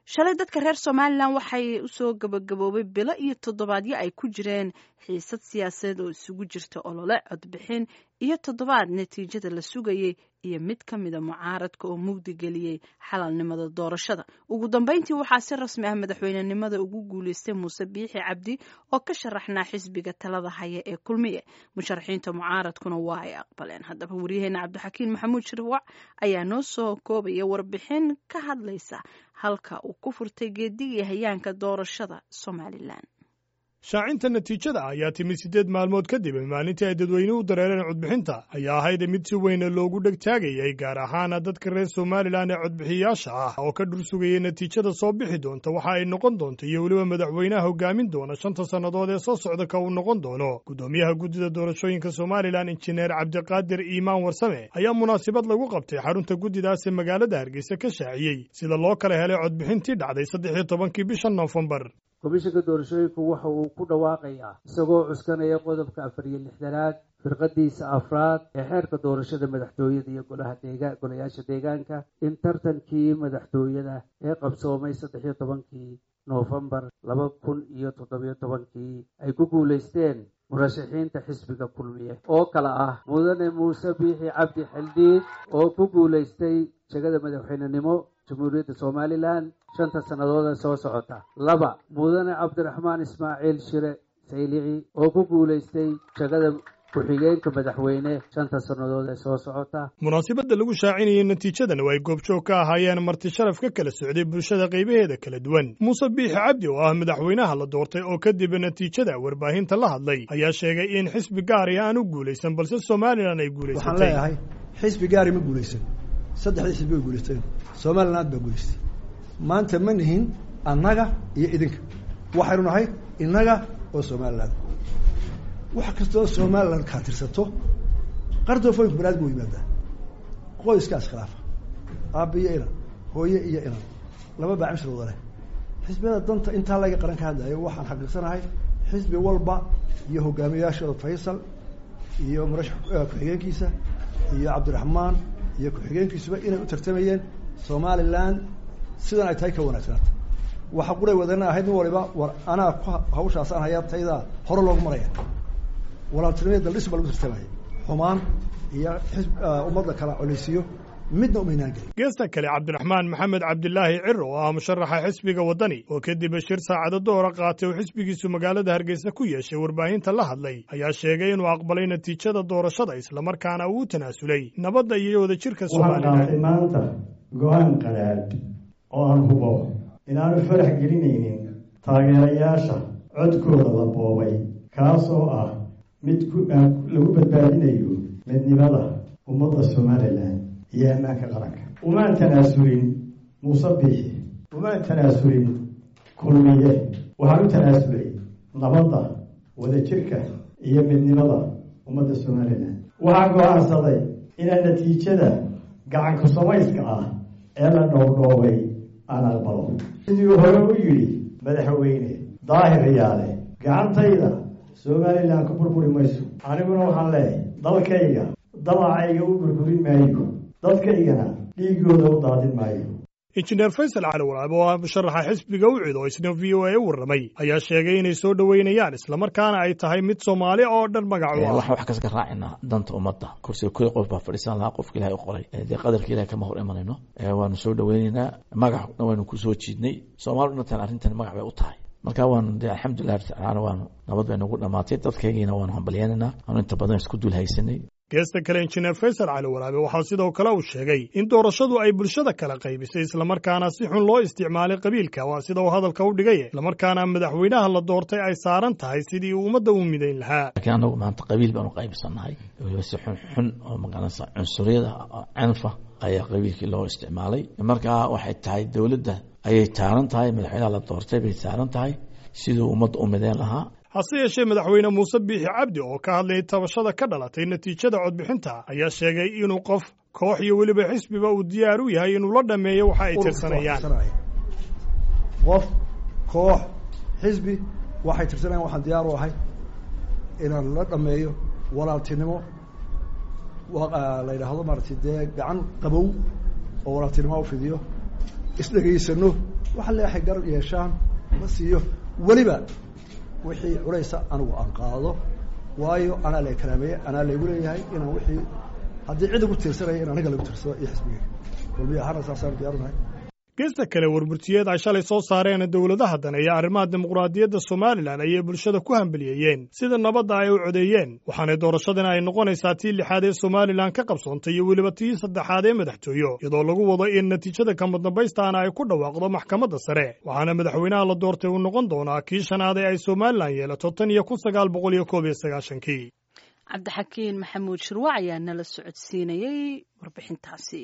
shalay dadka reer Somaliland waxay u soo gabagaboobay bilo iyo toddobaadyo ay ku jireen xiisad siyaasadeed oo isugu jirta olole codbixin iyo toddobaad natiijada la sugayay iyo mid ka mid ah mucaaradka oo mugdi geliyay xalalnimada doorashada. Ugu dambeyntii waxaa si rasmi ah madaxweynenimada ugu guuleystay Muuse Biixi Cabdi oo ka sharaxnaa xisbiga talada haya ee Kulmiye. Musharaxiinta mucaaradkuna waa ay aqbaleen. Haddaba wariyaheena Cabdixakiin Maxamuud Shirwac ayaa noo soo koobaya warbixin ka hadlaysa halka uu ku furtay geedigii hayaanka doorashada Somaliland. shaacinta natiijada ayaa timid 8 maalmood kadib maalintii ay dadweynuhu dareereen codbixinta ayaa ahayd mid si weyn loogu dhagtaagayay gaar ahaan dadka reer Somaliland ee codbixiyaasha ah oo ka dhursugayay natiijada soo bixi doonta waxa ay noqon doonto iyo waliba madaxweynaha hogaamin doona 5 sanadood ee soo socda ka uu noqon doono. Gudoomiyaha guddida doorashooyinka Somaliland Injineer Cabdiqaadir Iimaan Warsame ayaa munaasabad lagu qabtay xarunta guddidaas ee magaalada Hargeysa ka shaaciyay sida loo kala helay codbixintii dhacday 13 bisha November. komishanka doorashooyinka waxa uu ku dhawaaqayaa isagoo cuskanaya qodobka 4-6aad firqadiisa afraad ee xeerka doorashada madaxtooyada iyo golayaasha deegaanka in tartankii madaxtooyada ee qabsoomay 13 November 2017 ay ku guuleysteen murashaxiinta xisbiga Kulmiye oo kala ah mudane Muuse Biixi Cabdi Xildhiid oo ku guuleystay jagada madaxweynenimo Jamhuuriyadda Somaliland 5 sanadood soo socota. 2 mudane Cabdiraxmaan Ismaaciil Shire Saylici oo ku guuleystay jagada ku-xigeenka madaxweyne 5 sanadood soo socota. Munaasabada lagu shaacinayay natiijadan way goobjoog ka ahaayeen marti sharaf ka kala socday bulshada qaybaheeda kala duwan. Muuse Biixi Cabdi oo ah madaxweynaha la doortay oo kadib natiijada warbaahinta la hadlay ayaa sheegay in xisbi gaar ah aanu guuleysan balse Somaliland ay guuleysatay. Waxaan leeyahay xisbi gaar ma guuleysan. 3 xisbi way guuleysteen. Somaliland ba guuleystay. maanta ma nihin annaga iyo idinka waxaynu nahay innaga oo Somaliland wax kasta oo Somaliland ka tirsato qardoofoy balaad buu yimaadaa qoyskaas khilaafa aabiyo ina hooyo iyo ina laba baacimshir wada leh xisbiyada danta inta laga qaran ka hadlayo waxaan xaqiiqsanahay xisbi walba iyo hogaamiyaashooda Faysal iyo murashax ku-xigeenkiisa iyo Cabdiraxmaan iyo ku-xigeenkiisuba inay u tartamayeen Somaliland sidan ay tahay ka wanaagsanaato waxa quray wadana ahayd waliba war ana hawshaas aan hayatayda hore loogu maraya walaaltinimada daldhis bal u tartamay xumaan iyo ummadda kala culisiyo midna umaynaan galin. geesta kale Cabdiraxmaan Maxamed Cabdilaahi Ciro oo ah musharaxa xisbiga wadani oo kadib shir saacado door qaatay oo xisbigiisu magaalada Hargeysa ku yeeshay warbaahinta la hadlay ayaa sheegay inuu aqbalay natiijada doorashada isla markaana uu tanaasulay nabadda iyo wadajirka Somaliland. maanta go'aan qaraad oo aan hubo inaanu farax gelinaynin taageerayaasha codkooda la boobay kaasoo ah mid lagu badbaadinayo midnimada ummadda Somaliland iyo ammaanka qaranka. Uma tanaasulin Muuse Biixi, uma tanaasulin Kulmiye, waxaan u tanaasulay nabadda wadajirka iyo midnimada ummadda Somaliland. Waxaan go'aansaday inaan natiijada gacan ku samayska ah ee la dhowdhoobay aan aqbalo. sidii hore u yidhi madaxweyne Daahir Riyaale gacantayda Somaliland ku burburi mayso. aniguna waxaan leeyahay dalkayga dalacayga u burburin maayo dadkaygana dhiigooda u daadin maayo. Injineer Faysal Cali Waraab oo ah musharaxa xisbiga u ciido isna VOA u warramay ayaa sheegay inay soo dhaweynayaan isla markaana ay tahay mid Soomaali oo dhan magac u ah. wax kaska raacina danta ummadda kursiga koox qof baa fadhiisan lahaa qofka Ilaahay u qoray ee qadarka Ilaahay kama hor imanayno waanu soo dhaweynaynaa magacna waanu ku soo jiidnay Soomaalidu tan arrintan magac bay u tahay marka waanu alxamdulillah ta'ala waanu nabad bay nagu dhamaatay dadkaygiina waanu hambalyeynaa aanu inta badan isku dul haysanay. geesta kale Injineer Faysal Cali Waraab waxa sidoo kale uu sheegay in doorashadu ay bulshada kala qaybisay isla markaana si xun loo isticmaalay qabiilka waa sida uu hadalka u dhigay isla markaana madaxweynaha la doortay ay saaran tahay sidii uu ummadda u midayn lahaa. laakiin anagu maanta qabiil baan u qaybsanahay oo si xun oo magaranaysa cunsuriyada canfa ayaa qabiilkii loo isticmaalay marka waxay tahay dawladda ayay taaran tahay madaxweynaha la doortay bay taaran tahay sidii ummadda u midayn lahaa. hase yeeshee madaxweyne Muuse Biixi Cabdi oo ka hadlay tabashada ka dhalatay natiijada codbixinta ayaa sheegay inuu qof koox iyo waliba xisbiba uu diyaar u yahay inuu la dhameeyo waxa ay tirsanayaan. qof koox xisbi waxay tirsanayaan waxaan diyaar u ahay inaan la dhameeyo walaaltinimo la yidhaahdo maaragtay dee gacan qabow oo walaaltinimo u fidiyo isdhegaysano waxa leexay garab yeeshaan ma siiyo weliba wixii culaysa anigu aan qaado waayo anaa la karaameeyey anaa laygu leeyahay inaan wixii haddii cid ugu tiirsanaya in aniga lagu tiirsado iyo xisbiga walbiya ahaana saasaan diyaarunahay geesta kale warmurtiyeed ay shalay soo saareen dowladaha daneeya arrimaha dimuqraadiyadda somalilan ayay bulshada ku hambaliyeeyeen sida nabadda ay u codeeyeen waxaana doorashadana ay noqonaysaa tii 6aad ee somalilan ka qabsoontay iyo weliba tii 3aad ee madaxtooyo iyadoo lagu wado in natiijada kama dambaystaana ay ku dhawaaqdo maxkamadda sare waxaana madaxweynaha la doortay uu noqon doonaa kii 5aad ee ay somalilan yeelato tan iyo 1991 cabdixakiin maxamuud shirwac ayaa nala socodsiinayey warbixintaasi.